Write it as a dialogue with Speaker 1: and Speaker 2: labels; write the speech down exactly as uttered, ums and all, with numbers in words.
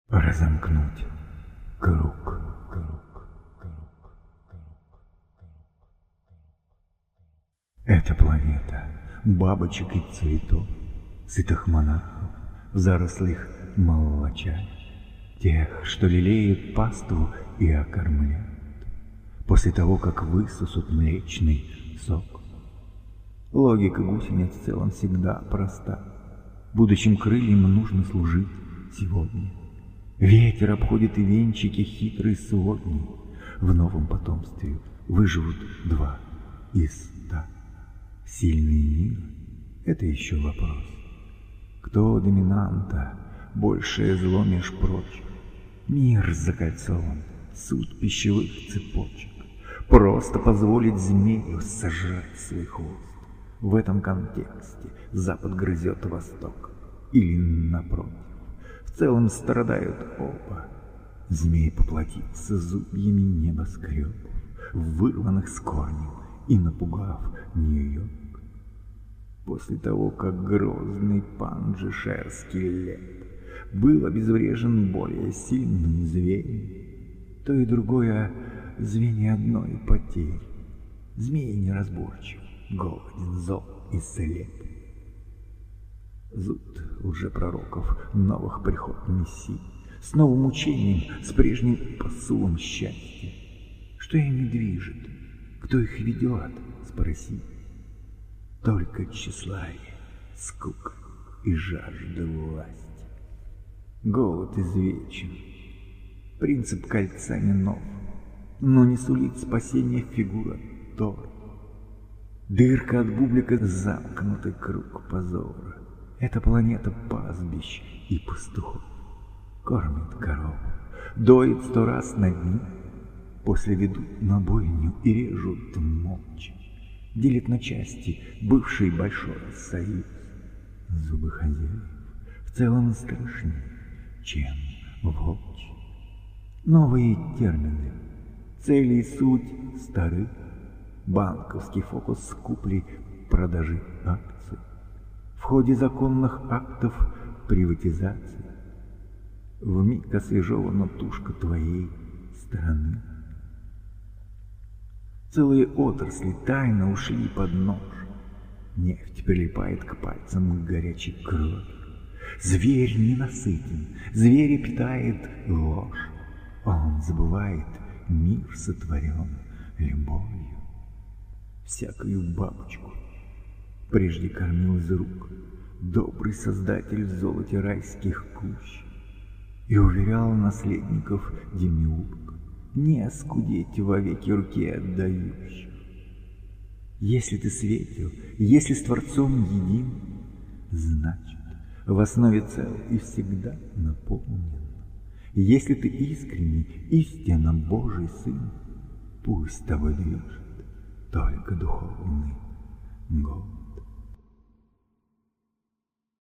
Speaker 1: разомкнуть круг, круг, круг, круг. Эта планета бабочек и цветов, сытых монахов, в зарослях молоча, тех, что лелеют паству и окормляют, после того, как высосут млечный сок. Логика гусениц в целом всегда проста. Будущим крыльям нужно служить сегодня. Ветер обходит и венчики хитрой сводни. В новом потомстве выживут два из ста. Сильный мир — это еще вопрос. Кто доминанта, большее зло меж прочих. Мир закольцован, суть пищевых цепочек. Просто позволить змею сожрать свой хвост. В этом контексте Запад грызет Восток. Или напротив. В целом страдают оба. Змей поплатится зубьями небоскребов, вырванных с корнем и напугав Нью-Йорк. После того, как грозный панджишерский лев был обезврежен более сильным зверем, то и другое звенья одной потери. Змей неразборчив, голоден, зол и слеп. Зуд лжепророков, новых приход мессий, с новым учением, с прежним посулом счастья. Что ими движет? Кто их ведет? Спроси. Только тщеславие, скука и жажда власти. Голод извечен. Принцип кольца не нов, но не сулит спасения фигура Тора. Дырка от бублика — замкнутый круг позора. Эта планета пастбищ и пастухов. Кормит корову, доит сто раз на дни, после ведут на бойню и режут молча. Делит на части бывший большой союз. Зубы хозяев в целом страшнее, чем волчьи. Новые термины, цели и суть стары. Банковский фокус с купли-продажи акций. В ходе законных актов приватизации вмиг освежевана тушка твоей страны. Целые отрасли тайно ушли под нож. Нефть прилипает к пальцам горячей крови. Зверь ненасытен, зверя питает ложь. Он забывает, мир сотворен любовью. Всякую бабочку прежде кормил из рук добрый создатель в золоте райских кущ и уверял наследников демиург не оскудеть во веки руке отдающих. Если ты светил, если с Творцом един, значит, в основе цел и всегда наполнен. Если ты искренний, истинно Божий Сын, пусть тобой движет только духовный голос.